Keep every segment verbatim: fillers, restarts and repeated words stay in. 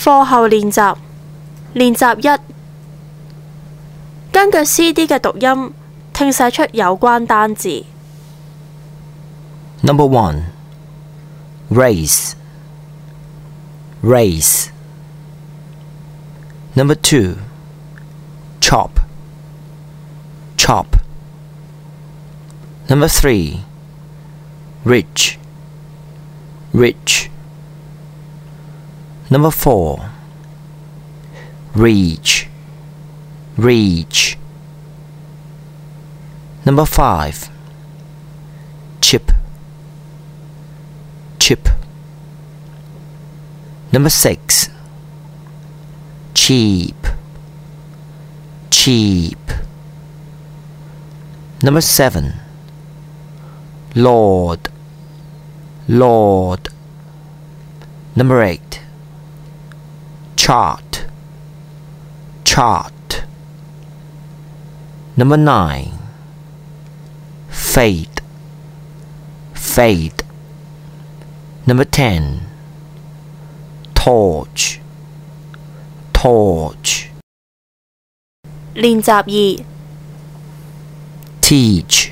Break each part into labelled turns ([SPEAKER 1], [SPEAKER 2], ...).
[SPEAKER 1] 課後練習練習一，根據 C D 嘅讀音聽寫出有關單字。
[SPEAKER 2] Number one, race, race. Number two, chop, chop. Number three, rich, rich. Number four, reach, reach. Number five, chip, chip. Number six, cheap, cheap. Number seven, Lord, Lord. Number eight, chart, chart. Number nine, fate, fate. Number ten, torch, torch.
[SPEAKER 1] 練習二
[SPEAKER 2] teach,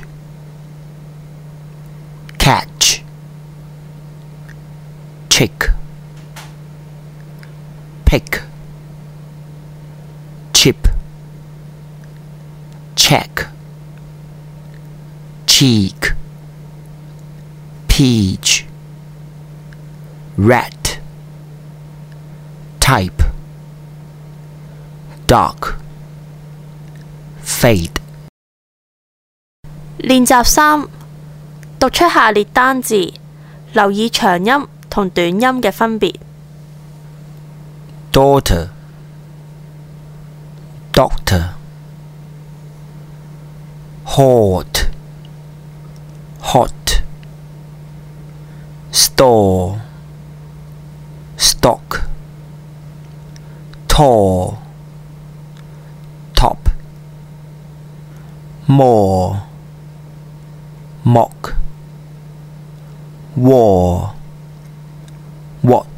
[SPEAKER 2] catch, chick, pick, chip, check, cheek, peach, rat, type, duck, fate.
[SPEAKER 1] 練習三，讀出下列單字，留意長音同短音嘅分別。
[SPEAKER 2] daughter, doctor, hot, hot, store, stock, tall, top, more, mock, war, what.